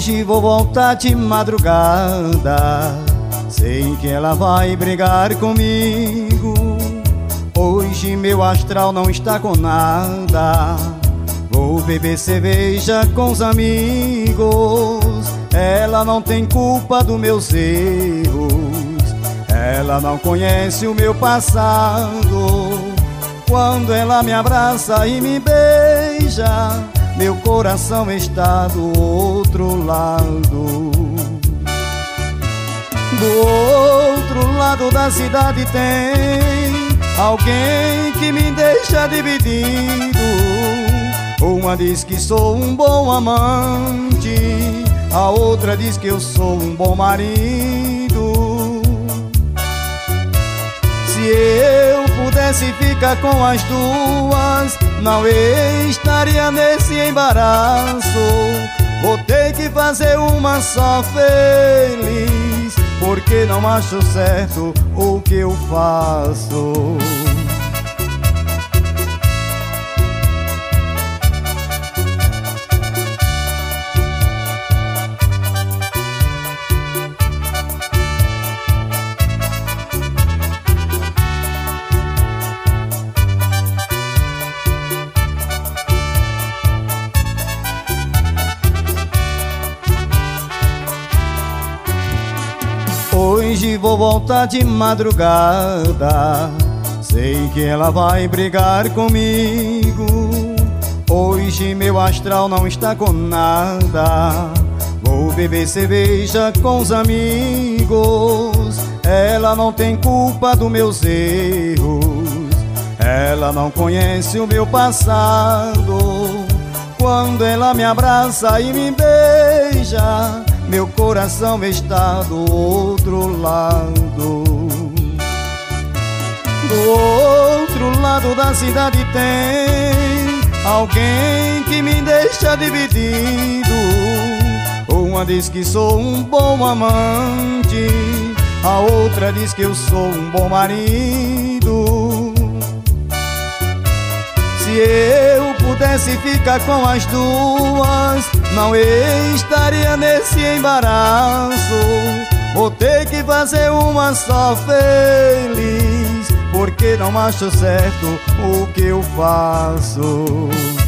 Hoje vou voltar de madrugada, sei que ela vai brigar comigo. Hoje meu astral não está com nada, vou beber cerveja com os amigos. Ela não tem culpa dos meus erros, ela não conhece o meu passado. Quando ela me abraça e me beija, meu coração está do outro lado. Do outro lado da cidade tem alguém que me deixa dividido. Uma diz que sou um bom amante, a outra diz que eu sou um bom marido. Se eu pudesse ficar com as duas, não estaria nesse embaraço. Vou ter que fazer uma só feliz, porque não acho certo o que eu faço. Hoje vou voltar de madrugada, sei que ela vai brigar comigo. Hoje meu astral não está com nada, vou beber cerveja com os amigos. Ela não tem culpa dos meus erros, ela não conhece o meu passado. Quando ela me abraça e me beija, meu coração está do outro lado. Do outro lado da cidade tem alguém que me deixa dividido. Uma diz que sou um bom amante, a outra diz que eu sou um bom marido. Se eu pudesse ficar com as duas, não estaria nesse embaraço. Vou ter que fazer uma só feliz, porque não acho certo o que eu faço.